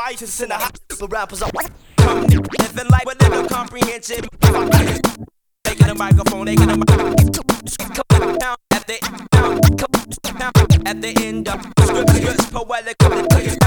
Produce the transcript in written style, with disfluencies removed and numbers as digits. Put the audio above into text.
devices in the house for rappers. Come living life with little comprehension. Taking the microphone, taking the microphone at the end of scripts, poetic.